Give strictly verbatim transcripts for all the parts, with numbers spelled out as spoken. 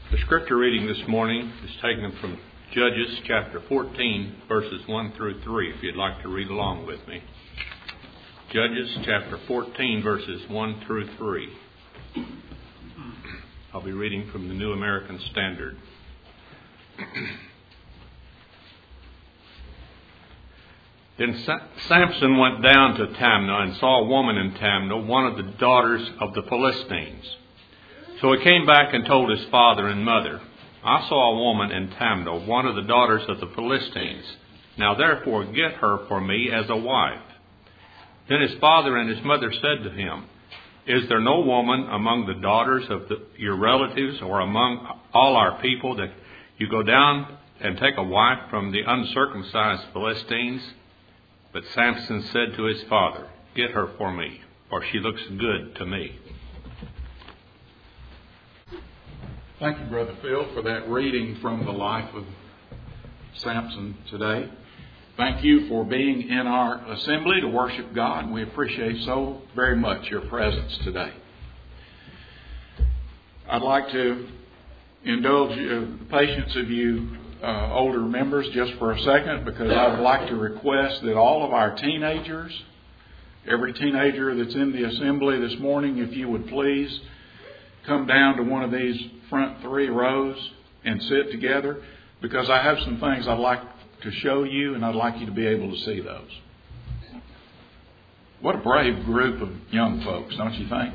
The scripture reading this morning is taken from Judges chapter fourteen, verses one through three, if you'd like to read along with me. Judges chapter fourteen, verses one through three. I'll be reading from the New American Standard. Then Samson went down to Timnah and saw a woman in Timnah, one of the daughters of the Philistines. So he came back and told his father and mother, I saw a woman in Timnah, one of the daughters of the Philistines. Now therefore get her for me as a wife. Then his father and his mother said to him, Is there no woman among the daughters of the, your relatives or among all our people that you go down and take a wife from the uncircumcised Philistines? But Samson said to his father, Get her for me, for she looks good to me. Thank you, Brother Phil, for that reading from the life of Samson today. Thank you for being in our assembly to worship God. We appreciate so very much your presence today. I'd like to indulge the patience of you uh, older members just for a second, because I would like to request that all of our teenagers, every teenager that's in the assembly this morning, if you would please come down to one of these front three rows and sit together, because I have some things I'd like to show you, and I'd like you to be able to see those. What a brave group of young folks, don't you think?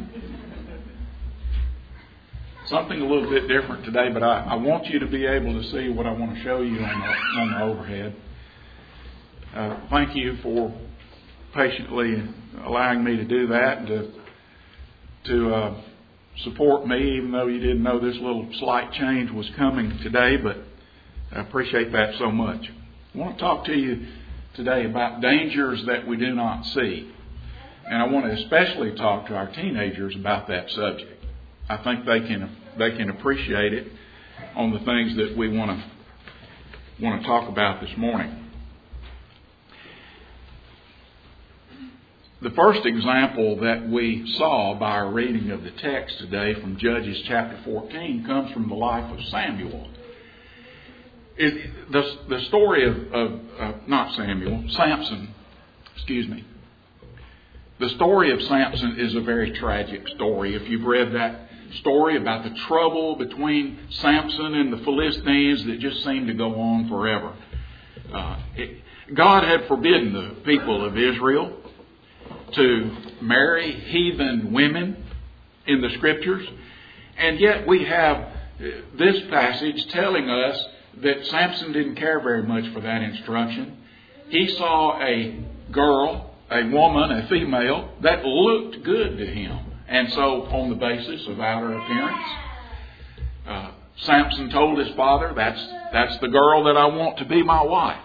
Something a little bit different today, but I, I want you to be able to see what I want to show you on the, on the overhead. Uh, thank you for patiently allowing me to do that, and to, to uh, support me, even though you didn't know this little slight change was coming today, but I appreciate that so much. I want to talk to you today about dangers that we do not see. And I want to especially talk to our teenagers about that subject. I think they can they can appreciate it on the things that we want to want to talk about this morning. The first example that we saw by our reading of the text today from Judges chapter fourteen comes from the life of Samuel. It, the, the story of, of uh, not Samuel, Samson, excuse me. The story of Samson is a very tragic story. If you've read that story about the trouble between Samson and the Philistines that just seemed to go on forever. Uh, it, God had forbidden the people of Israel to marry heathen women in the Scriptures. And yet we have this passage telling us that Samson didn't care very much for that instruction. He saw a girl, a woman, a female, that looked good to him. And so on the basis of outer appearance, uh, Samson told his father, that's, that's the girl that I want to be my wife.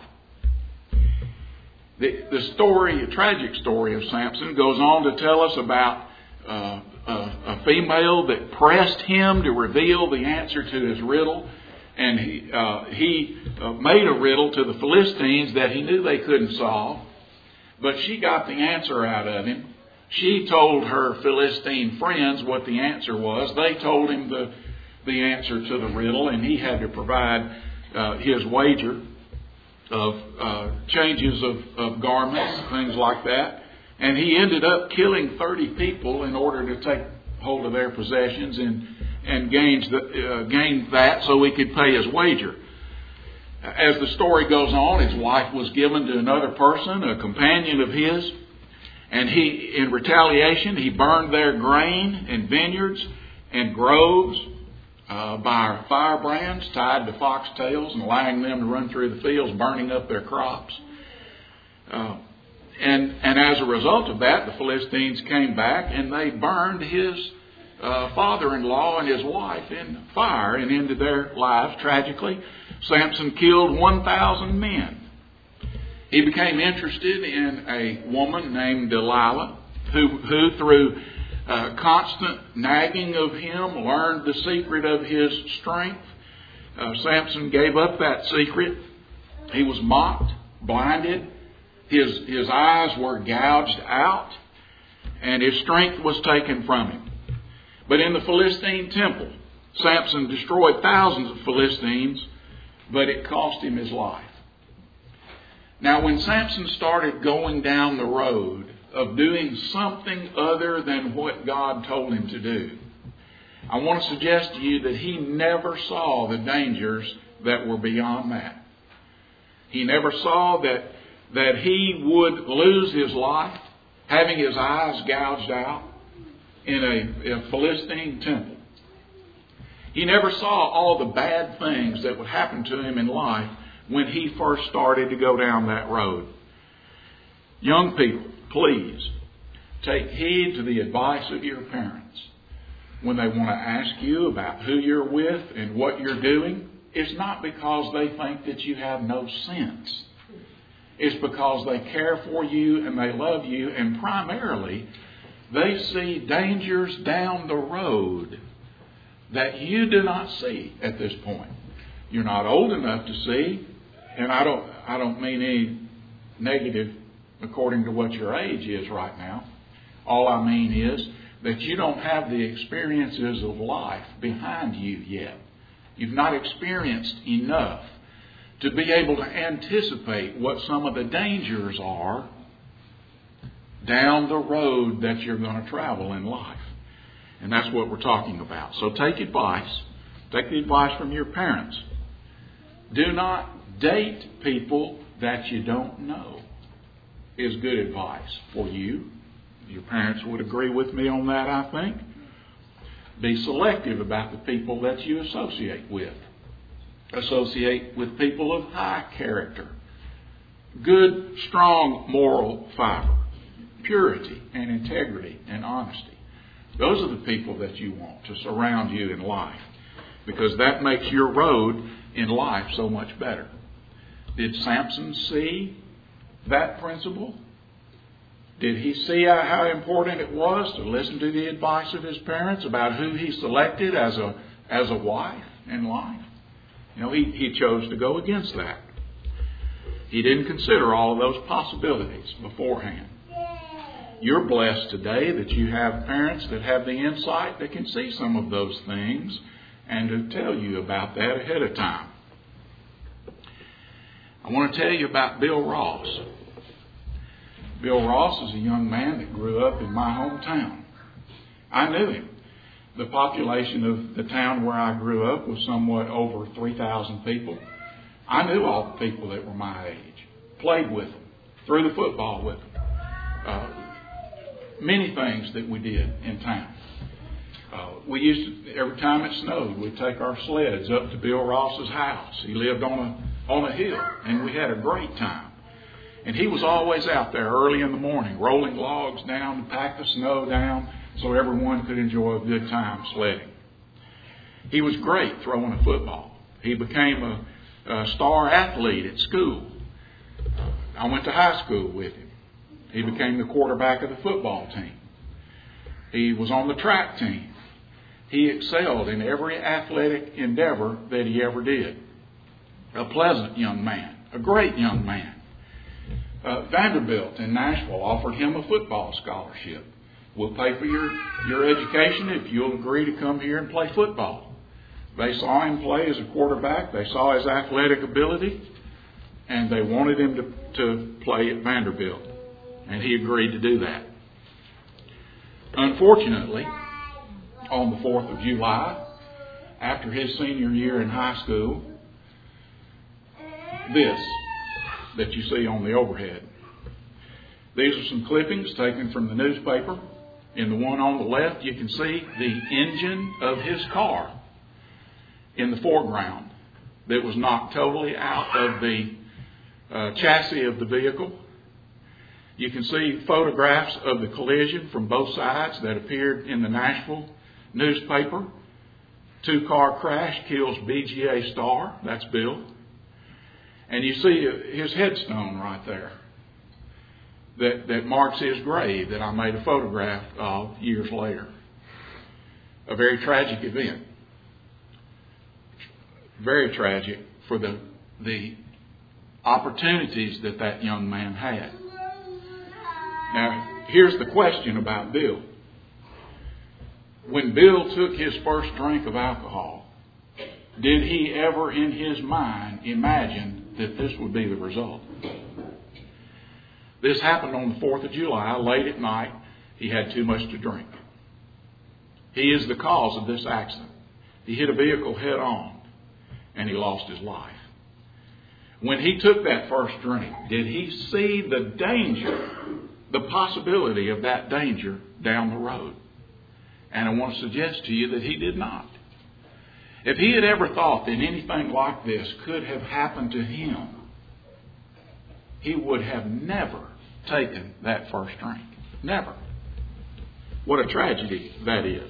The, the story, a tragic story of Samson goes on to tell us about uh, a, a female that pressed him to reveal the answer to his riddle. And he, uh, he uh, made a riddle to the Philistines that he knew they couldn't solve. But she got the answer out of him. She told her Philistine friends what the answer was. They told him the, the answer to the riddle, and he had to provide uh, his wager of uh, changes of, of garments, things like that. And he ended up killing thirty people in order to take hold of their possessions and and gained, the, uh, gained that so he could pay his wager. As the story goes on, his wife was given to another person, a companion of his, and he, in retaliation, he burned their grain and vineyards and groves uh, by firebrands tied to foxtails and allowing them to run through the fields, burning up their crops. Uh, and, and as a result of that, the Philistines came back and they burned his Uh, father-in-law and his wife in fire and ended their lives tragically. Samson killed one thousand men. He became interested in a woman named Delilah, who, who through uh, constant nagging of him, learned the secret of his strength. Uh, Samson gave up that secret. He was mocked, blinded. His, his eyes were gouged out, and his strength was taken from him. But in the Philistine temple, Samson destroyed thousands of Philistines, but it cost him his life. Now, when Samson started going down the road of doing something other than what God told him to do, I want to suggest to you that he never saw the dangers that were beyond that. He never saw that, that he would lose his life having his eyes gouged out in a, a Philistine temple. He never saw all the bad things that would happen to him in life when he first started to go down that road. Young people, please take heed to the advice of your parents. When they want to ask you about who you're with and what you're doing, it's not because they think that you have no sense. It's because they care for you and they love you, and primarily they see dangers down the road that you do not see at this point. You're not old enough to see, and I don't I don't mean any negative according to what your age is right now. All I mean is that you don't have the experiences of life behind you yet. You've not experienced enough to be able to anticipate what some of the dangers are down the road that you're going to travel in life. And that's what we're talking about. So take advice. Take the advice from your parents. Do not date people that you don't know, is good advice for you. Your parents would agree with me on that, I think. Be selective about the people that you associate with. Associate with people of high character, good, strong moral fiber, purity and integrity and honesty. Those are the people that you want to surround you in life, because that makes your road in life so much better. Did Samson see that principle? Did he see how important it was to listen to the advice of his parents about who he selected as a as a wife in life? You know, he, he chose to go against that. He didn't consider all of those possibilities beforehand. You're blessed today that you have parents that have the insight that can see some of those things and to tell you about that ahead of time. I want to tell you about Bill Ross. Bill Ross is a young man that grew up in my hometown. I knew him. The population of the town where I grew up was somewhat over three thousand people. I knew all the people that were my age. Played with them. Threw the football with them. Uh, many things that we did in town. Uh, we used to, every time it snowed, we'd take our sleds up to Bill Ross's house. He lived on a, on a hill, and we had a great time. And he was always out there early in the morning, rolling logs down to pack the snow down so everyone could enjoy a good time sledding. He was great throwing a football. He became a, a star athlete at school. I went to high school with him. He became the quarterback of the football team. He was on the track team. He excelled in every athletic endeavor that he ever did. A pleasant young man, a great young man. Uh, Vanderbilt in Nashville offered him a football scholarship. We'll pay for your, your education if you'll agree to come here and play football. They saw him play as a quarterback. They saw his athletic ability, and they wanted him to, to play at Vanderbilt. And he agreed to do that. Unfortunately, on the fourth of July, after his senior year in high school, this that you see on the overhead. These are some clippings taken from the newspaper. In the one on the left, you can see the engine of his car in the foreground that was knocked totally out of the uh, chassis of the vehicle. You can see photographs of the collision from both sides that appeared in the Nashville newspaper. Two-car crash kills B G A star. That's Bill. And you see his headstone right there that, that marks his grave that I made a photograph of years later. A very tragic event. Very tragic for the, the opportunities that that young man had. Now, here's the question about Bill. when Bill took his first drink of alcohol, did he ever in his mind imagine that this would be the result? This happened on the fourth of July, late at night. He had too much to drink. He is the cause of this accident. He hit a vehicle head on, and he lost his life. When he took that first drink, did he see the danger, the possibility of that danger down the road? And I want to suggest to you that he did not. If he had ever thought that anything like this could have happened to him, he would have never taken that first drink. Never. What a tragedy that is.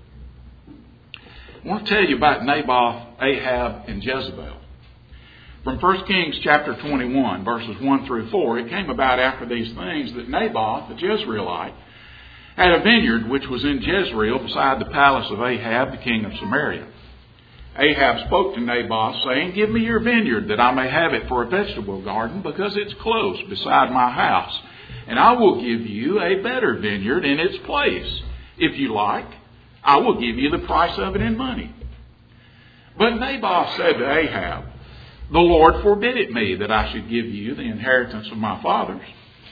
I want to tell you about Naboth, Ahab, and Jezebel. From First Kings chapter twenty-one, verses one through four, it came about after these things that Naboth, the Jezreelite, had a vineyard which was in Jezreel beside the palace of Ahab, the king of Samaria. Ahab spoke to Naboth, saying, "Give me your vineyard, that I may have it for a vegetable garden, because it's close beside my house. And I will give you a better vineyard in its place. If you like, I will give you the price of it in money." But Naboth said to Ahab, "The Lord forbid it me that I should give you the inheritance of my fathers."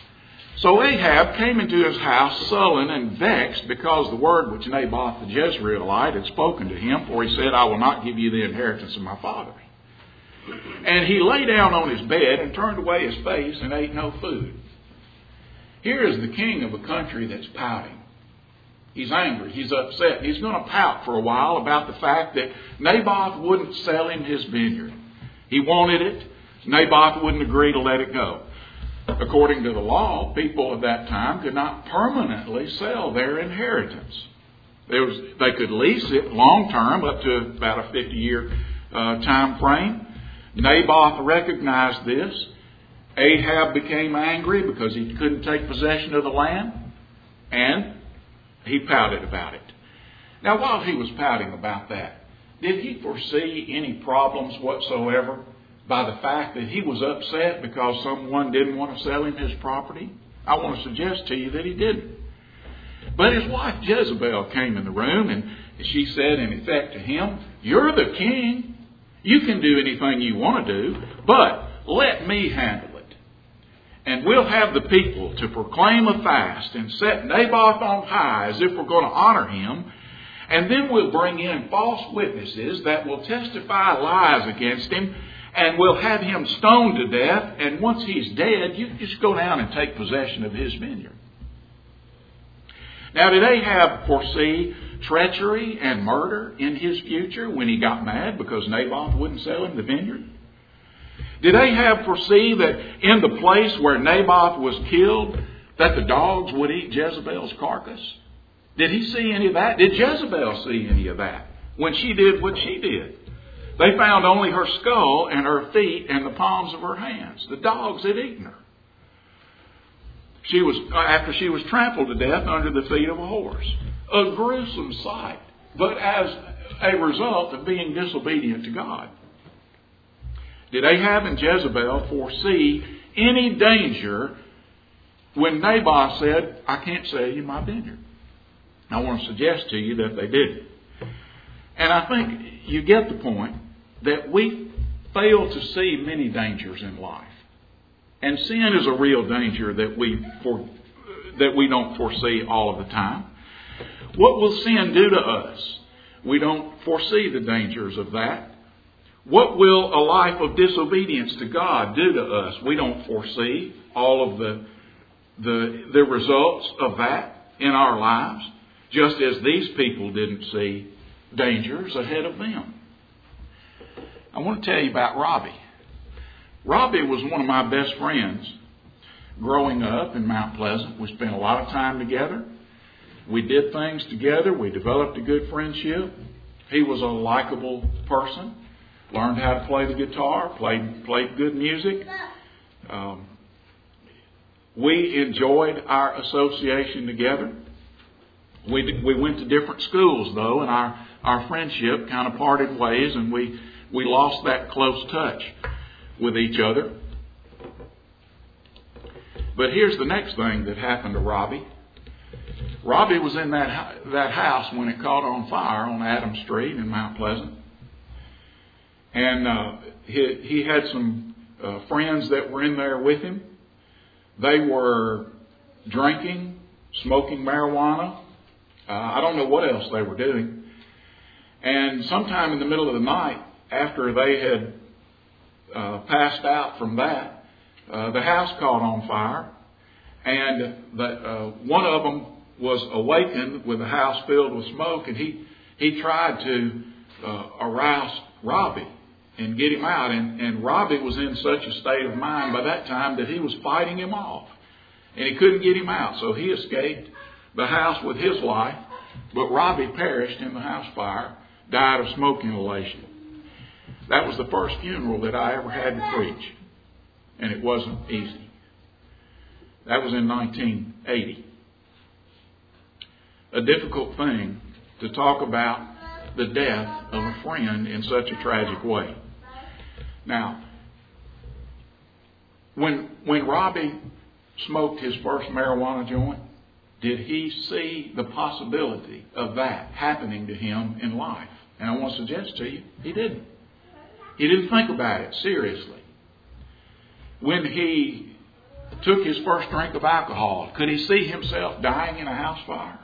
So Ahab came into his house sullen and vexed because the word which Naboth the Jezreelite had spoken to him, for he said, "I will not give you the inheritance of my fathers." And he lay down on his bed and turned away his face and ate no food. Here is the king of a country that's pouting. He's angry. He's upset. He's going to pout for a while about the fact that Naboth wouldn't sell him his vineyard. He wanted it. Naboth wouldn't agree to let it go. According to the law, people of that time could not permanently sell their inheritance. There was, they could lease it long term, up to about a fifty-year uh, time frame. Naboth recognized this. Ahab became angry because he couldn't take possession of the land, and he pouted about it. Now, while he was pouting about that, did he foresee any problems whatsoever by the fact that he was upset because someone didn't want to sell him his property? I want to suggest to you that he didn't. But his wife Jezebel came in the room, and she said in effect to him, "You're the king. You can do anything you want to do, but let me handle it. And we'll have the people to proclaim a fast and set Naboth on high as if we're going to honor him. And then we'll bring in false witnesses that will testify lies against him. And we'll have him stoned to death. And once he's dead, you just go down and take possession of his vineyard." Now, did Ahab foresee treachery and murder in his future when he got mad because Naboth wouldn't sell him the vineyard? Did Ahab foresee that in the place where Naboth was killed, that the dogs would eat Jezebel's carcass? Did he see any of that? Did Jezebel see any of that when she did what she did? They found only her skull and her feet and the palms of her hands. The dogs had eaten her. She was, after she was trampled to death under the feet of a horse. A gruesome sight, but as a result of being disobedient to God. Did Ahab and Jezebel foresee any danger when Naboth said, "I can't sell you my vineyard"? I want to suggest to you that they didn't. And I think you get the point that we fail to see many dangers in life. And sin is a real danger that we for, that we don't foresee all of the time. What will sin do to us? We don't foresee the dangers of that. What will a life of disobedience to God do to us? We don't foresee all of the, the, the results of that in our lives, just as these people didn't see dangers ahead of them. I want to tell you about Robbie. Robbie was one of my best friends growing up in Mount Pleasant. We spent a lot of time together. We did things together. We developed a good friendship. He was a likable person. Learned how to play the guitar, played played good music. Um, we enjoyed our association together. We we went to different schools though, and our, our friendship kind of parted ways, and we, we lost that close touch with each other. But here's the next thing that happened to Robbie. Robbie was in that that house when it caught on fire on Adams Street in Mount Pleasant. And uh, he, he had some uh, friends that were in there with him. They were drinking, smoking marijuana. Uh, I don't know what else they were doing. And sometime in the middle of the night, after they had uh, passed out from that, uh, the house caught on fire. And the, uh, one of them was awakened with the house filled with smoke, and he, he tried to uh, arouse Robbie and get him out. And, and Robbie was in such a state of mind by that time that he was fighting him off. And he couldn't get him out, so he escaped the house with his life. But Robbie perished in the house fire, died of smoke inhalation. That was the first funeral that I ever had to preach. And it wasn't easy. That was in nineteen eighty. A difficult thing to talk about the death of a friend in such a tragic way. Now, when when Robbie smoked his first marijuana joint, did he see the possibility of that happening to him in life? And I want to suggest to you, he didn't. He didn't think about it seriously. When he took his first drink of alcohol, could he see himself dying in a house fire?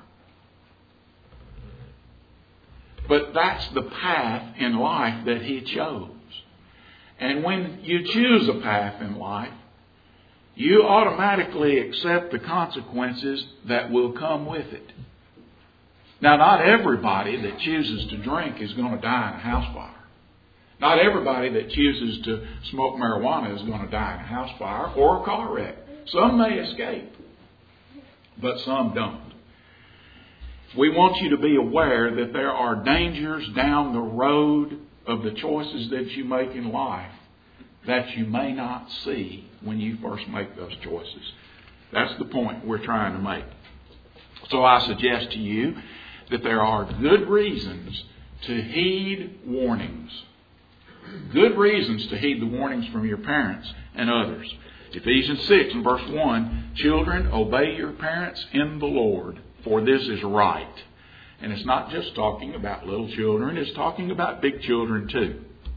But that's the path in life that he chose. And when you choose a path in life, you automatically accept the consequences that will come with it. Now, not everybody that chooses to drink is going to die in a house fire. Not everybody that chooses to smoke marijuana is going to die in a house fire or a car wreck. Some may escape, but some don't. We want you to be aware that there are dangers down the road of the choices that you make in life that you may not see when you first make those choices. That's the point we're trying to make. So I suggest to you that there are good reasons to heed warnings. Good reasons to heed the warnings from your parents and others. Ephesians six and verse one, children, obey your parents in the Lord, for this is right. And it's not just talking about little children, it's talking about big children too.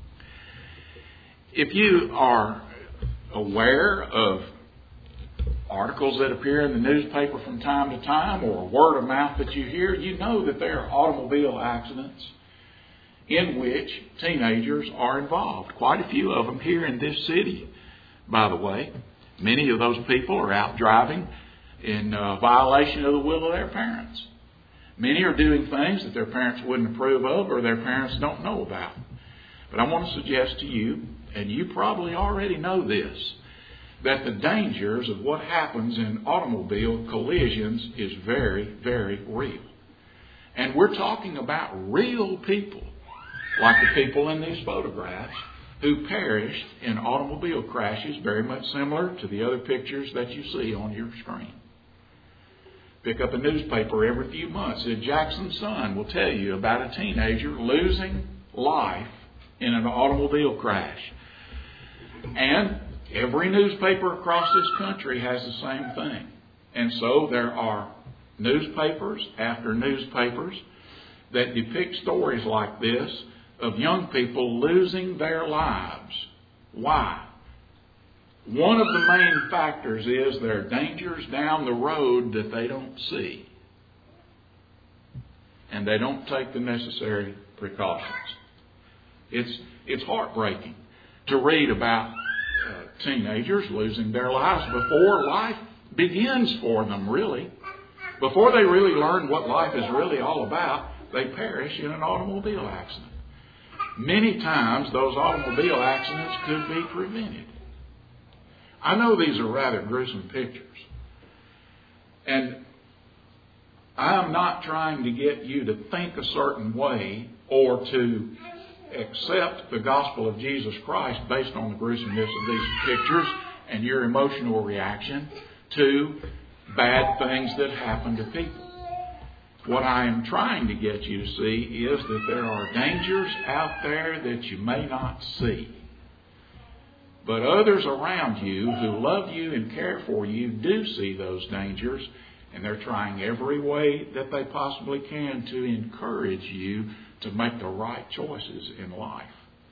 If you are aware of articles that appear in the newspaper from time to time, or word of mouth that you hear, you know that there are automobile accidents in which teenagers are involved. Quite a few of them here in this city, by the way. Many of those people are out driving in uh, violation of the will of their parents. Many are doing things that their parents wouldn't approve of or their parents don't know about. But I want to suggest to you, and you probably already know this, that the dangers of what happens in automobile collisions is very, very real. And we're talking about real people, like the people in these photographs, who perished in automobile crashes, very much similar to the other pictures that you see on your screen. Pick up a newspaper every few months. The Jackson Sun will tell you about a teenager losing life in an automobile crash. And every newspaper across this country has the same thing. And so there are newspapers after newspapers that depict stories like this of young people losing their lives. Why? One of the main factors is there are dangers down the road that they don't see. And they don't take the necessary precautions. It's, it's heartbreaking to read about uh, teenagers losing their lives before life begins for them, really. Before they really learn what life is really all about, they perish in an automobile accident. Many times those automobile accidents could be prevented. I know these are rather gruesome pictures. And I'm not trying to get you to think a certain way or to accept the gospel of Jesus Christ based on the gruesomeness of these pictures and your emotional reaction to bad things that happen to people. What I am trying to get you to see is that there are dangers out there that you may not see. But others around you who love you and care for you do see those dangers, And they're trying every way that they possibly can to encourage you to make the right choices in life.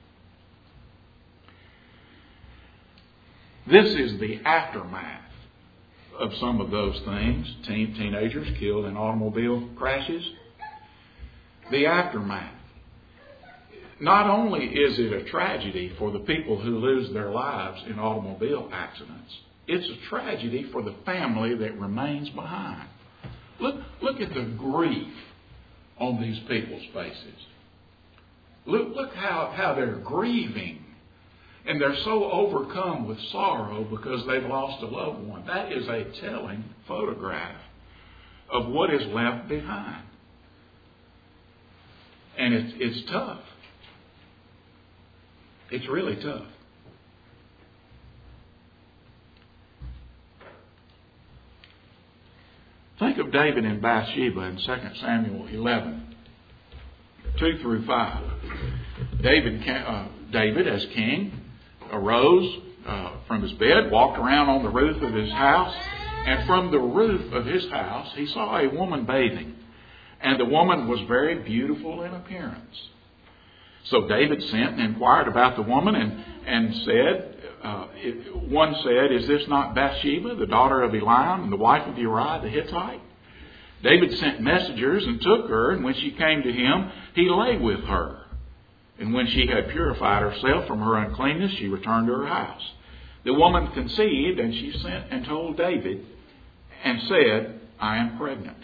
This is the aftermath of some of those things. Teen, teenagers killed in automobile crashes. The aftermath. Not only is it a tragedy for the people who lose their lives in automobile accidents, it's a tragedy for the family that remains behind. Look, look at the grief on these people's faces. Look, look how, how they're grieving. And they're so overcome with sorrow because they've lost a loved one. That is a telling photograph of what is left behind. And it's, it's tough. It's really tough. Think of David and Bathsheba in Second Samuel eleven, two through five. David, uh, David as king, arose uh, from his bed, walked around on the roof of his house, and from the roof of his house he saw a woman bathing. And the woman was very beautiful in appearance. So David sent and inquired about the woman and, and said, uh, it, one said, "Is this not Bathsheba, the daughter of Eliam, the wife of Uriah the Hittite?" David sent messengers and took her, and when she came to him, he lay with her. And when she had purified herself from her uncleanness, she returned to her house. The woman conceived, and she sent and told David, and said, "I am pregnant."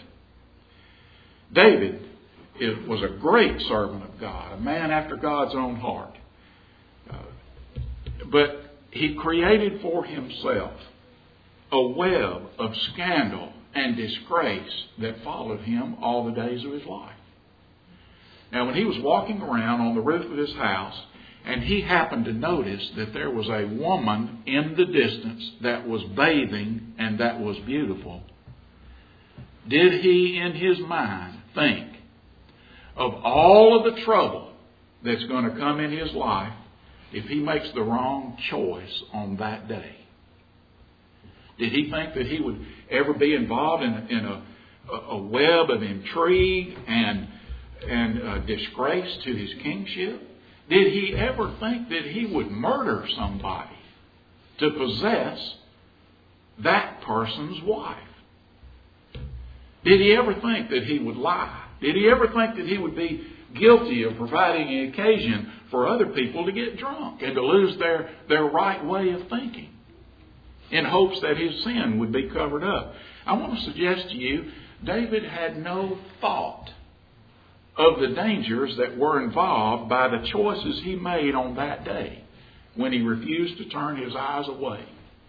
David It was a great servant of God, a man after God's own heart. Uh, but he created for himself a web of scandal and disgrace that followed him all the days of his life. Now, when he was walking around on the roof of his house, and he happened to notice that there was a woman in the distance that was bathing and that was beautiful, did he in his mind think of all of the trouble that's going to come in his life if he makes the wrong choice on that day? Did he think that he would ever be involved in, in a, a web of intrigue and, and uh, disgrace to his kingship? Did he ever think that he would murder somebody to possess that person's wife? Did he ever think that he would lie? Did he ever think that he would be guilty of providing an occasion for other people to get drunk and to lose their, their right way of thinking in hopes that his sin would be covered up? I want to suggest to you, David had no thought of the dangers that were involved by the choices he made on that day when he refused to turn his eyes away.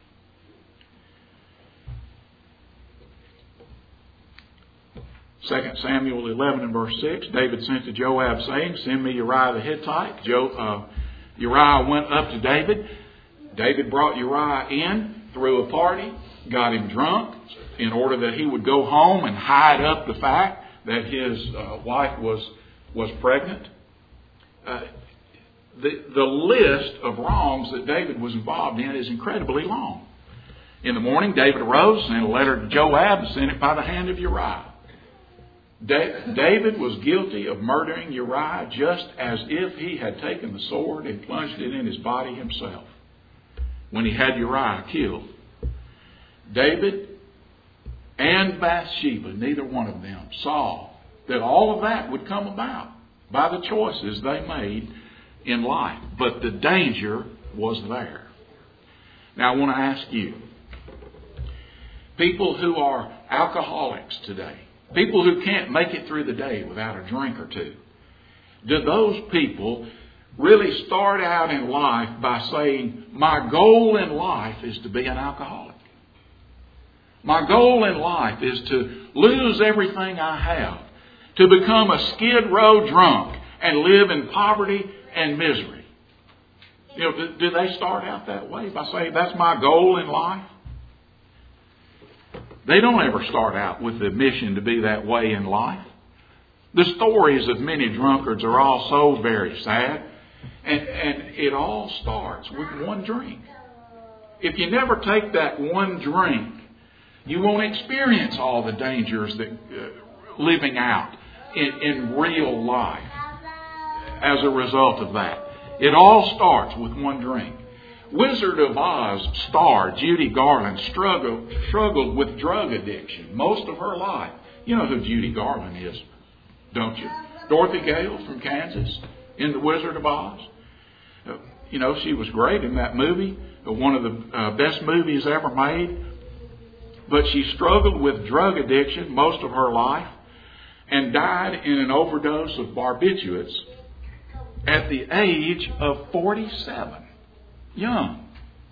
Second Samuel eleven and verse six, David sent to Joab saying, "Send me Uriah the Hittite." Jo, uh, Uriah went up to David. David brought Uriah in, threw a party, got him drunk in order that he would go home and hide up the fact that his uh, wife was was pregnant. Uh, the, the list of wrongs that David was involved in is incredibly long. In the morning, David arose, sent a letter to Joab, and sent it by the hand of Uriah. David was guilty of murdering Uriah just as if he had taken the sword and plunged it in his body himself when he had Uriah killed. David and Bathsheba, neither one of them, saw that all of that would come about by the choices they made in life. But the danger was there. Now I want to ask you, people who are alcoholics today, people who can't make it through the day without a drink or two, do those people really start out in life by saying, "My goal in life is to be an alcoholic. My goal in life is to lose everything I have, to become a skid row drunk and live in poverty and misery"? You know, do, do they start out that way by saying, "That's my goal in life"? They don't ever start out with the mission to be that way in life. The stories of many drunkards are all so very sad. And, and it all starts with one drink. If you never take that one drink You won't experience all the dangers that uh, living out in, in real life as a result of that. It all starts with one drink. Wizard of Oz star Judy Garland struggled, struggled with drug addiction most of her life. You know who Judy Garland is, don't you? Dorothy Gale from Kansas in The Wizard of Oz. Uh, you know, she was great in that movie, uh, one of the uh, best movies ever made. But she struggled with drug addiction most of her life and died in an overdose of barbiturates at the age of forty-seven. Young.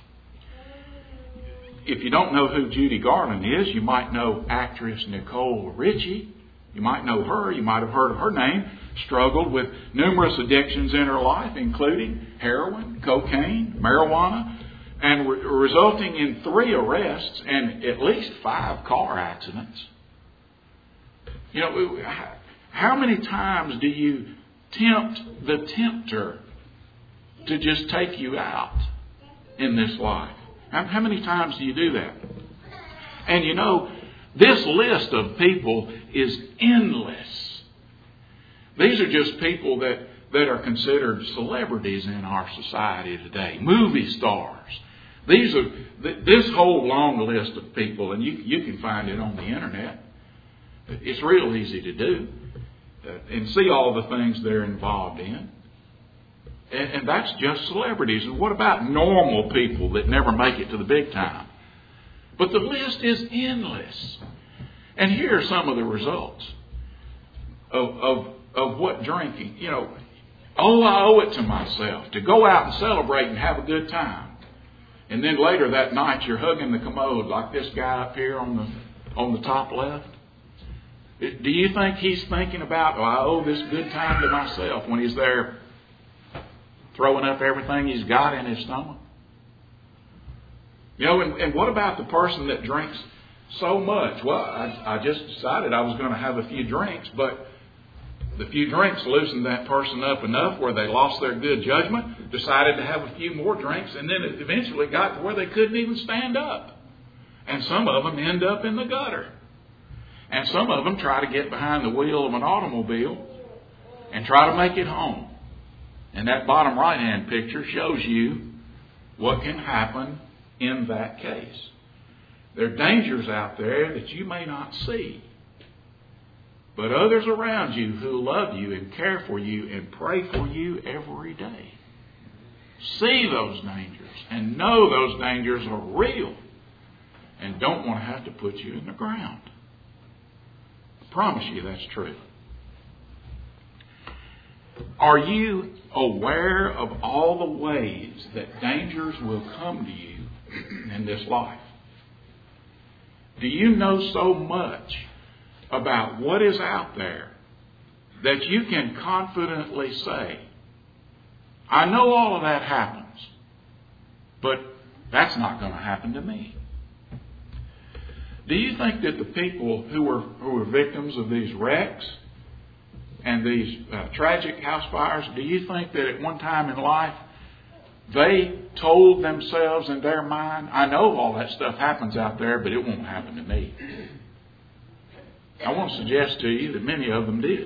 If you don't know who Judy Garland is, you might know actress Nicole Richie. You might know her. You might have heard of her name. Struggled with numerous addictions in her life, including heroin, cocaine, marijuana, and re- resulting in three arrests and at least five car accidents. You know, how many times do you tempt the tempter to just take you out in this life? How, how many times do you do that? And you know, this list of people is endless. These are just people that, that are considered celebrities in our society today. Movie stars. These are this whole long list of people, and you, you can find it on the internet. It's real easy to do. Uh, and see all the things they're involved in. And, and that's just celebrities. And what about normal people that never make it to the big time? But the list is endless. And here are some of the results of, of, of what drinking, you know, oh, I owe it to myself to go out and celebrate and have a good time. And then later that night you're hugging the commode like this guy up here on the on the top left. Do you think he's thinking about, oh, I owe this good time to myself when he's there throwing up everything he's got in his stomach? You know, and, and what about the person that drinks so much? Well, I, I just decided I was going to have a few drinks, but the few drinks loosened that person up enough where they lost their good judgment, decided to have a few more drinks, and then it eventually got to where they couldn't even stand up. And some of them end up in the gutter. And some of them try to get behind the wheel of an automobile and try to make it home. And that bottom right-hand picture shows you what can happen in that case. There are dangers out there that you may not see. But others around you who love you and care for you and pray for you every day see those dangers and know those dangers are real and don't want to have to put you in the ground. I promise you that's true. Are you aware of all the ways that dangers will come to you in this life? Do you know so much about what is out there that you can confidently say, I know all of that happens, but that's not going to happen to me? Do you think that the people who were who were victims of these wrecks and these uh, tragic house fires, do you think that at one time in life they told themselves in their mind, I know all that stuff happens out there, but it won't happen to me? I want to suggest to you that many of them did.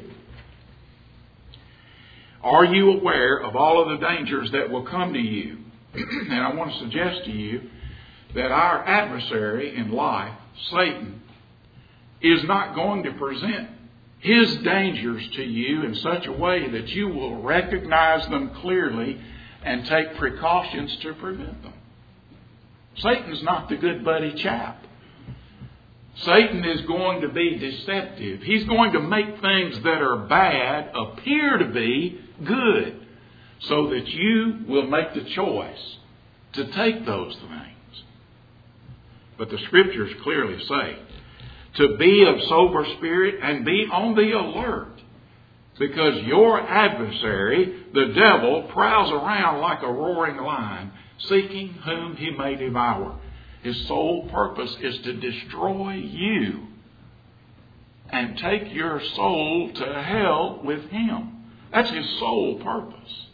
Are you aware of all of the dangers that will come to you? And I want to suggest to you that our adversary in life, Satan, is not going to present his dangers to you in such a way that you will recognize them clearly and take precautions to prevent them. Satan's not the good buddy chap. Satan is going to be deceptive. He's going to make things that are bad appear to be good so that you will make the choice to take those things. But the Scriptures clearly say to be of sober spirit and be on the alert, because your adversary, the devil, prowls around like a roaring lion, seeking whom he may devour. His sole purpose is to destroy you and take your soul to hell with him. That's his sole purpose.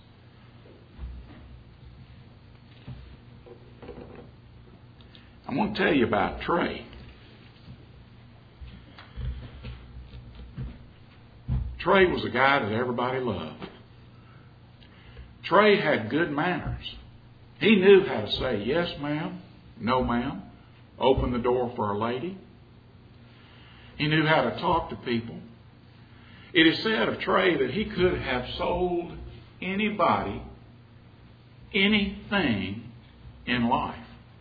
I'm going to tell you about Trey. Trey was a guy that everybody loved. Trey had good manners. He knew how to say yes, ma'am, no, ma'am, open the door for a lady. He knew how to talk to people. It is said of Trey that he could have sold anybody anything in life.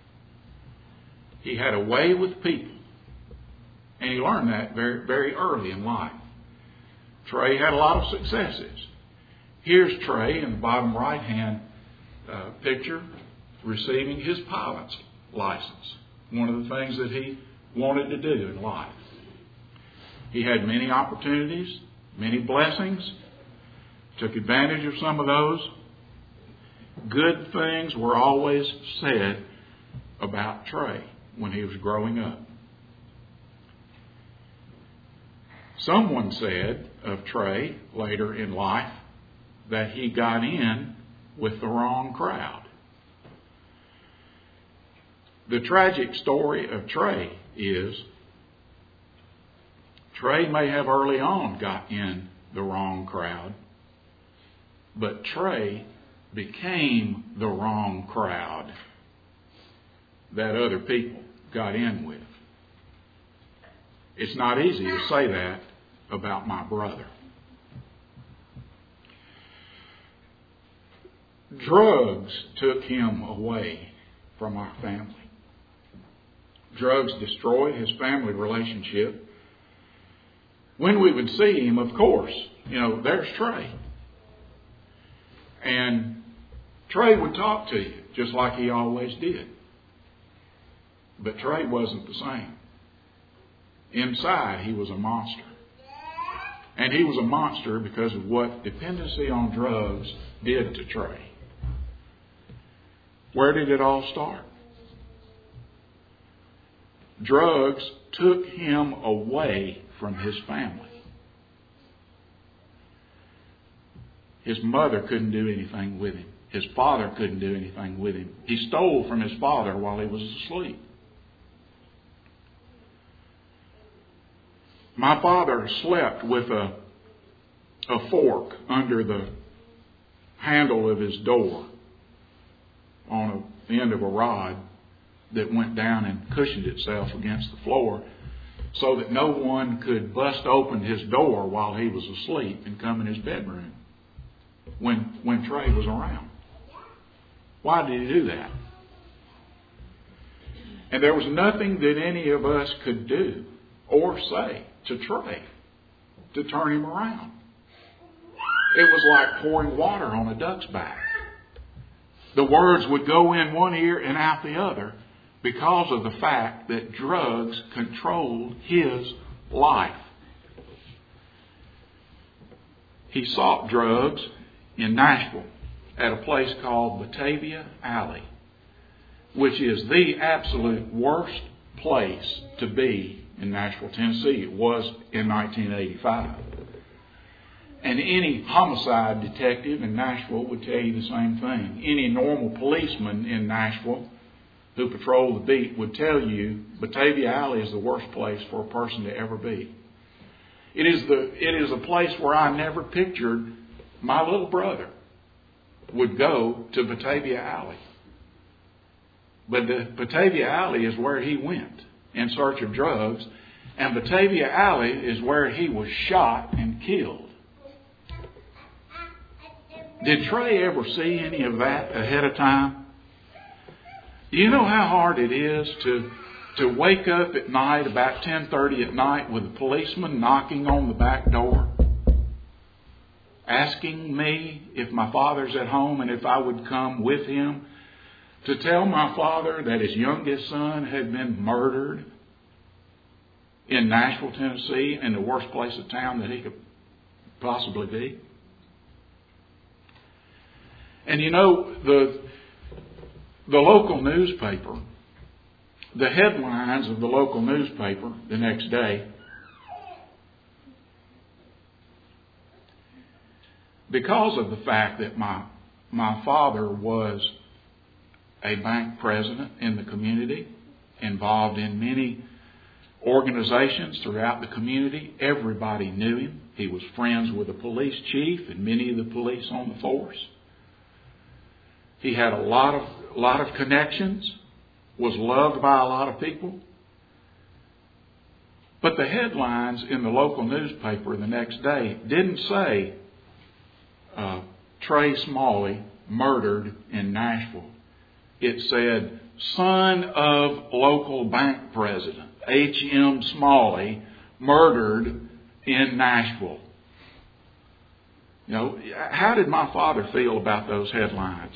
He had a way with people. And he learned that very, very early in life. Trey had a lot of successes. Here's Trey in the bottom right-hand uh, picture receiving his pilot's license. One of the things that he wanted to do in life. He had many opportunities, many blessings, took advantage of some of those. Good things were always said about Trey when he was growing up. Someone said of Trey later in life that he got in with the wrong crowd. The tragic story of Trey is Trey may have early on got in the wrong crowd, but Trey became the wrong crowd that other people got in with. It's not easy to say that about my brother. Drugs took him away from our family. Drugs destroyed his family relationship. When we would see him, of course, you know, there's Trey. And Trey would talk to you just like he always did. But Trey wasn't the same. Inside, he was a monster. And he was a monster because of what dependency on drugs did to Trey. Where did it all start? Drugs took him away from his family. His mother couldn't do anything with him. His father couldn't do anything with him. He stole from his father while he was asleep. My father slept with a, a fork under the handle of his door on a, the end of a rod that went down and cushioned itself against the floor so that no one could bust open his door while he was asleep and come in his bedroom when, when Trey was around. Why did he do that? And there was nothing that any of us could do or say to Trey to turn him around. It was like pouring water on a duck's back. The words would go in one ear and out the other because of the fact that drugs controlled his life. He sought drugs in Nashville at a place called Batavia Alley, which is the absolute worst place to be in Nashville, Tennessee. It was in nineteen eighty-five. And any homicide detective in Nashville would tell you the same thing. Any normal policeman in Nashville who patrolled the beat would tell you Batavia Alley is the worst place for a person to ever be. It is the it is a place where I never pictured my little brother would go to Batavia Alley. But the Batavia Alley is where he went in search of drugs, and Batavia Alley is where he was shot and killed. Did Trey ever see any of that ahead of time? Do you know how hard it is to to wake up at night about ten thirty at night with a policeman knocking on the back door, asking me if my father's at home and if I would come with him to tell my father that his youngest son had been murdered in Nashville, Tennessee, in the worst place of town that he could possibly be? And you know, the the local newspaper, the headlines of the local newspaper the next day, because of the fact that my my father was a bank president in the community, involved in many organizations throughout the community. Everybody knew him. He was friends with the police chief and many of the police on the force. He had a lot of, a lot of connections, was loved by a lot of people. But the headlines in the local newspaper the next day didn't say uh, Trey Smalley murdered in Nashville. It said, son of local bank president H M Smalley murdered in Nashville. You know, how did my father feel about those headlines?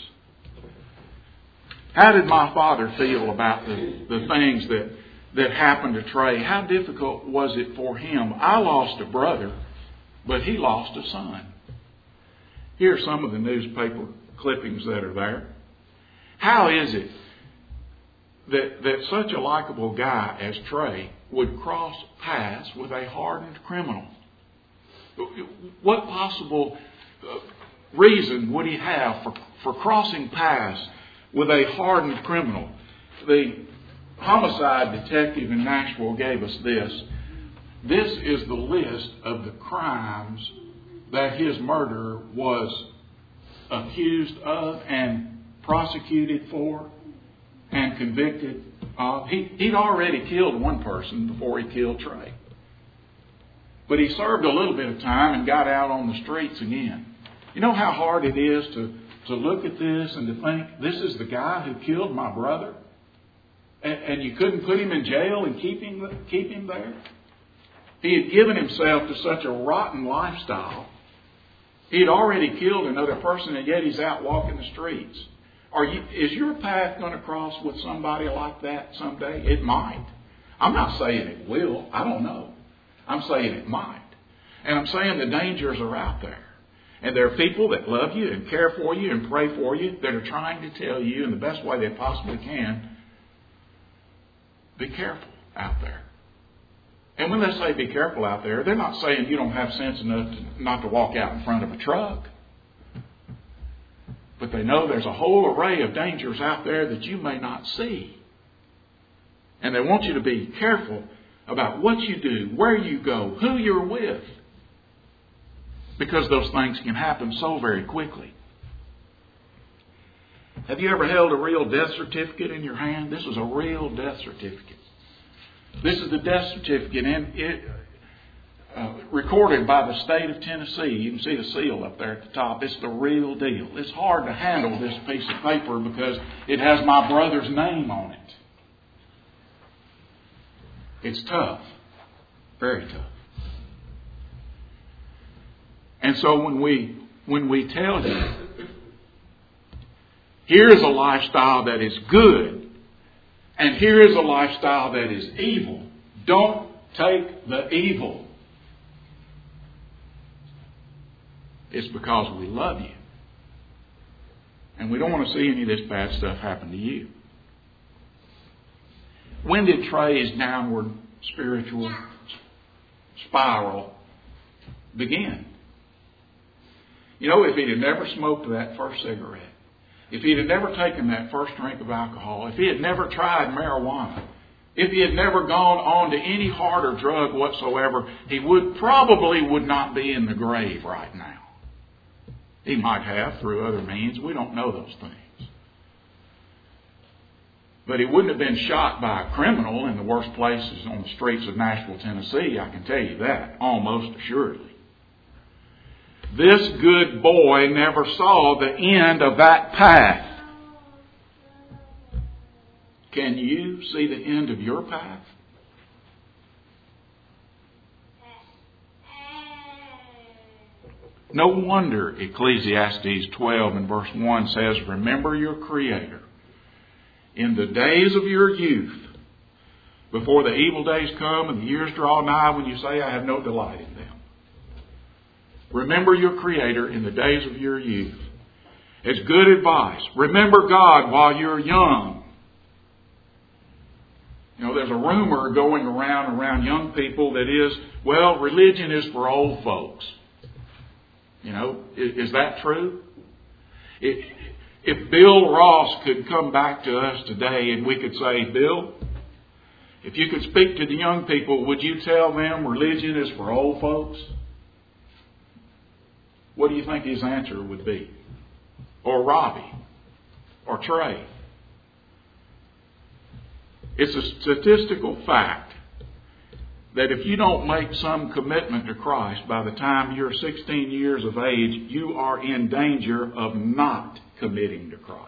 How did my father feel about the, the things that, that happened to Trey? How difficult was it for him? I lost a brother, but he lost a son. Here are some of the newspaper clippings that are there. How is it that, that such a likable guy as Trey would cross paths with a hardened criminal? What possible reason would he have for, for crossing paths with a hardened criminal? The homicide detective in Nashville gave us this. This is the list of the crimes that his murderer was accused of and prosecuted for and convicted of. He, he'd already killed one person before he killed Trey. But he served a little bit of time and got out on the streets again. You know how hard it is to, to look at this and to think, this is the guy who killed my brother? And, and you couldn't put him in jail and keep him, keep him there? He had given himself to such a rotten lifestyle. He had already killed another person, and yet he's out walking the streets. Are you, is your path going to cross with somebody like that someday? It might. I'm not saying it will. I don't know. I'm saying it might. And I'm saying the dangers are out there. And there are people that love you and care for you and pray for you that are trying to tell you in the best way they possibly can, be careful out there. And when they say be careful out there, they're not saying you don't have sense enough to, not to walk out in front of a truck. But they know there's a whole array of dangers out there that you may not see. And they want you to be careful about what you do, where you go, who you're with. Because those things can happen so very quickly. Have you ever held a real death certificate in your hand? This is a real death certificate. This is the death certificate and it, uh, recorded by the state of Tennessee. You can see the seal up there at the top. It's the real deal. It's hard to handle this piece of paper because it has my brother's name on it. It's tough. Very tough. And so when we when we tell you, here is a lifestyle that is good, and here is a lifestyle that is evil, don't take the evil. It's because we love you. And we don't want to see any of this bad stuff happen to you. When did Trey's downward spiritual spiral begin? You know, if he had never smoked that first cigarette, if he had never taken that first drink of alcohol, if he had never tried marijuana, if he had never gone on to any harder drug whatsoever, he would probably would not be in the grave right now. He might have through other means. We don't know those things. But he wouldn't have been shot by a criminal in the worst places on the streets of Nashville, Tennessee. I can tell you that, almost assuredly. This good boy never saw the end of that path. Can you see the end of your path? No wonder Ecclesiastes twelve and verse one says, remember your Creator in the days of your youth, before the evil days come and the years draw nigh when you say, I have no delight in them. Remember your Creator in the days of your youth. It's good advice. Remember God while you're young. You know, there's a rumor going around around young people that is, well, religion is for old folks. You know, is, is that true? If, if Bill Ross could come back to us today and we could say, Bill, If you could speak to the young people, would you tell them religion is for old folks? What do you think his answer would be? Or Robbie? Or Trey? It's a statistical fact that if you don't make some commitment to Christ by the time you're sixteen years of age, you are in danger of not committing to Christ.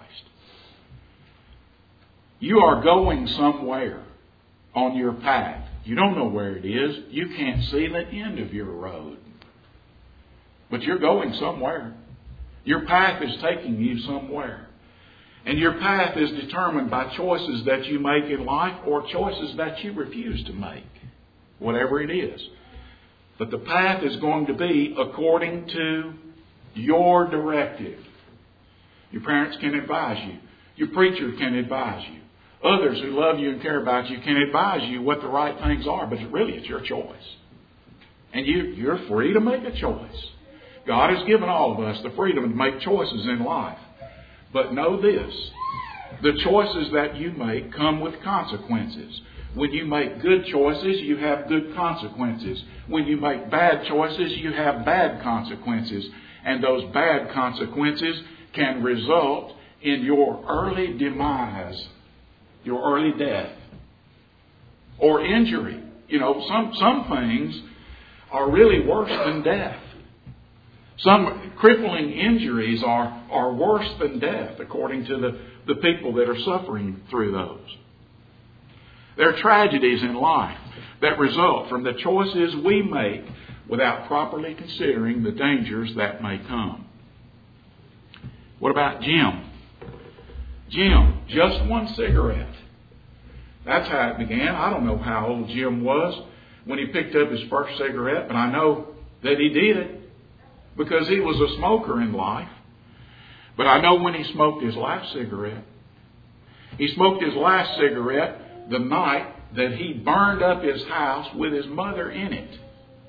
You are going somewhere on your path. You don't know where it is. You can't see the end of your road. But you're going somewhere. Your path is taking you somewhere. And your path is determined by choices that you make in life or choices that you refuse to make. Whatever it is. But the path is going to be according to your directive. Your parents can advise you. Your preacher can advise you. Others who love you and care about you can advise you what the right things are, but really it's your choice. And you, you're free to make a choice. God has given all of us the freedom to make choices in life. But know this, the choices that you make come with consequences. When you make good choices, you have good consequences. When you make bad choices, you have bad consequences. And those bad consequences can result in your early demise, your early death, or injury. You know, some, some things are really worse than death. Some crippling injuries are, are worse than death, according to the, the people that are suffering through those. There are tragedies in life that result from the choices we make without properly considering the dangers that may come. What about Jim? Jim, just one cigarette. That's how it began. I don't know how old Jim was when he picked up his first cigarette, but I know that he did it because he was a smoker in life. But I know when he smoked his last cigarette. He smoked his last cigarette the night that he burned up his house with his mother in it.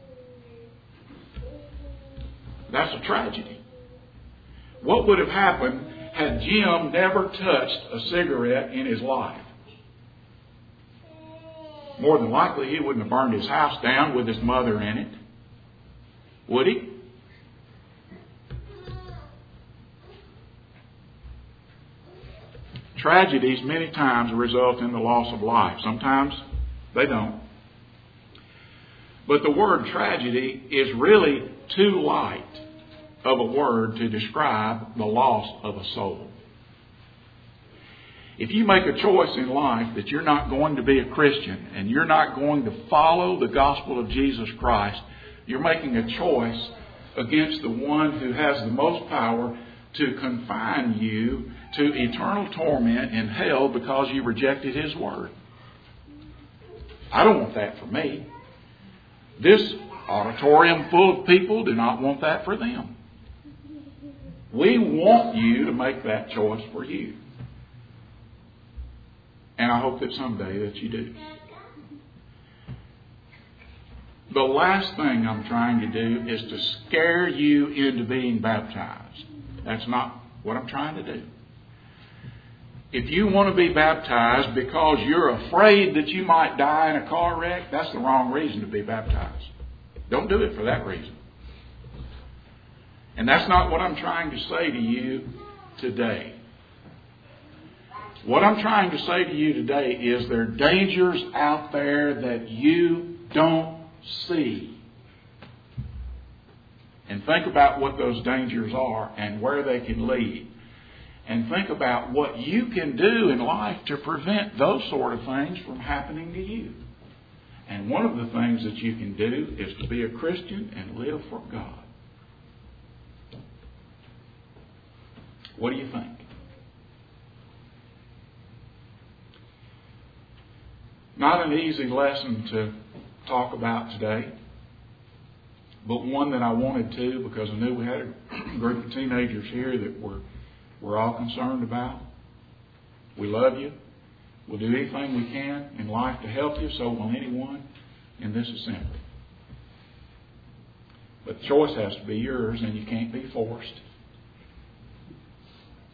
That's a tragedy. What would have happened had Jim never touched a cigarette in his life? More than likely he wouldn't have burned his house down with his mother in it. Would he? Tragedies many times result in the loss of life. Sometimes they don't. But the word tragedy is really too light of a word to describe the loss of a soul. If you make a choice in life that you're not going to be a Christian and you're not going to follow the gospel of Jesus Christ, you're making a choice against the one who has the most power to confine you to eternal torment in hell because you rejected His word. I don't want that for me. This auditorium full of people do not want that for them. We want you to make that choice for you. And I hope that someday that you do. The last thing I'm trying to do is to scare you into being baptized. That's not what I'm trying to do. If you want to be baptized because you're afraid that you might die in a car wreck, that's the wrong reason to be baptized. Don't do it for that reason. And that's not what I'm trying to say to you today. What I'm trying to say to you today is there are dangers out there that you don't see. And think about what those dangers are and where they can lead. And think about what you can do in life to prevent those sort of things from happening to you. And one of the things that you can do is to be a Christian and live for God. What do you think? Not an easy lesson to talk about today, but one that I wanted to because I knew we had a group of teenagers here that were we're all concerned about. We love you. We'll do anything we can in life to help you, so will anyone in this assembly. But the choice has to be yours, and you can't be forced.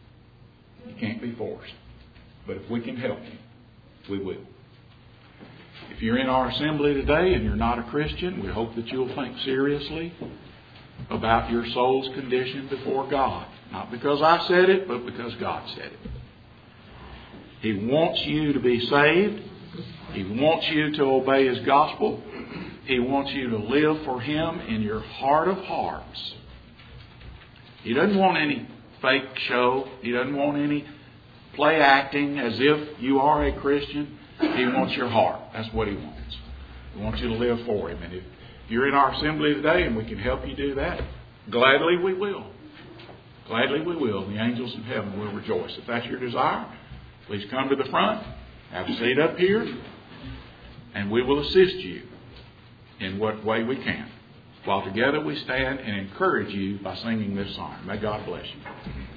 You can't be forced. But if we can help you, we will. If you're in our assembly today and you're not a Christian, we hope that you'll think seriously about your soul's condition before God. Not because I said it, but because God said it. He wants you to be saved. He wants you to obey His gospel. He wants you to live for Him in your heart of hearts. He doesn't want any fake show. He doesn't want any play acting as if you are a Christian. He wants your heart. That's what He wants. He wants you to live for Him. And if you're in our assembly today and we can help you do that, gladly we will. Gladly we will. The angels in heaven will rejoice. If that's your desire, please come to the front. Have a seat up here. And we will assist you in what way we can. While together we stand and encourage you by singing this song. May God bless you.